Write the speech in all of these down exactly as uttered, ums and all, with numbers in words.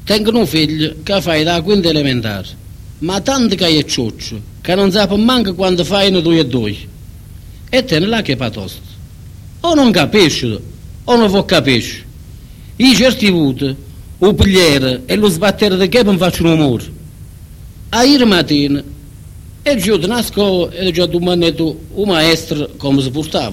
tengono un figlio che fa da quinta elementare, ma tanto che è cioccio, che non sa manco quando fai due e due. E te ne là che patosto. O non capisci, o non vuoi capire. I certi vuti, o pigliere e lo sbattere di capo mi faccio un umore. A ieri mattina, e giù di una scuola e già domandato un maestro come si portava.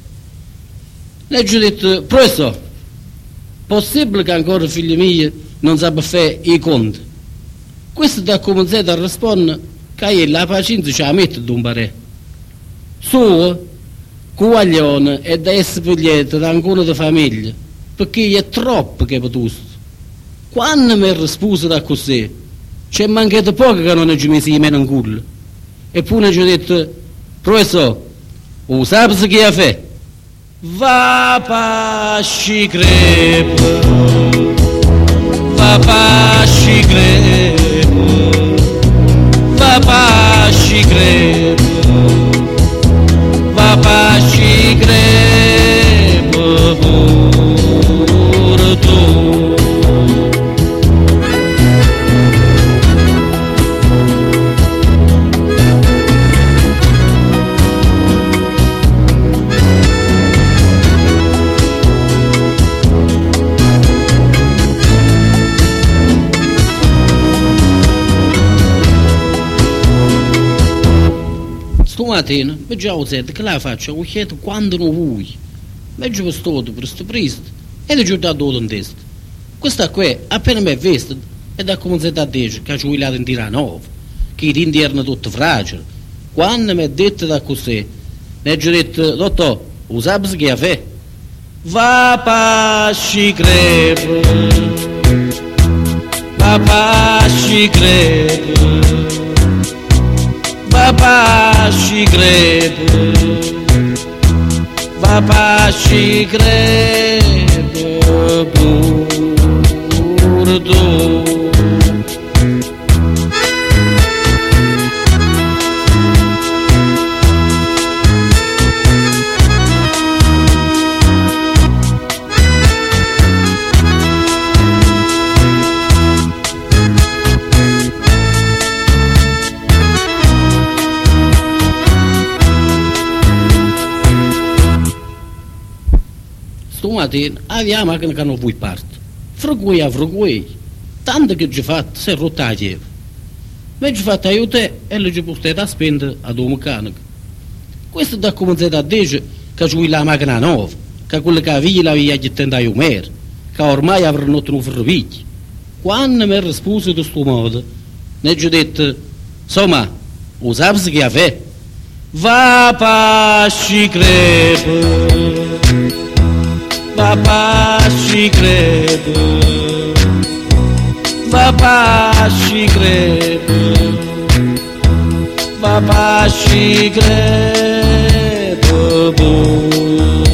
E giù detto, professore, possibile che ancora figli miei non sappia fare i conti? Questo da cominciare a rispondere che la pazienza ce la mette d'un barè. Su, coglione è da essere pigliato da ancora di famiglia, perché è troppo che potusto. Quando mi risposo da così, c'è mancato poco che non ci mesi meno in culo. Eppure ci ho detto, professore, o sapete che ha fatto? Va pasci crepe, va pasci crepe, va pasci crepe, va pasci crepe pure tu. Stamattina mi già ho detto che la faccio ho chiesto quando non vuoi. Mi già stato per questo presto e ho dato in testa. Questa qui appena mi è vista e da cominciato a dire che ci vuoi in Tiranova, che i denti erano tutti fragili. Quando mi ha detto da così, mi ha già detto, dottore, lo sapete che ha fatto? Va pasci crepe, va pasci crepe, va pasci crepe, va pasci crepe pure tu. Stamattina aveva la macchina che non vuoi parte, frugui a frugui, tanto che ci fatto si è rotta la chiave. Mi ci fatto aiutare e le ci portato a spendere ad un meccanico. Questo da cominciato a dire che ci vuoi la macchina nuova, che quella che aveva l'aveva gettata a umere, che ormai avranno ottenuto un ferrovicchio. Quando mi ha risposto in questo modo, mi ha detto, insomma, lo sapete che ha fatto? Va pasci crepe, va pasci crepe, va pasci crepe, va pasci crepe.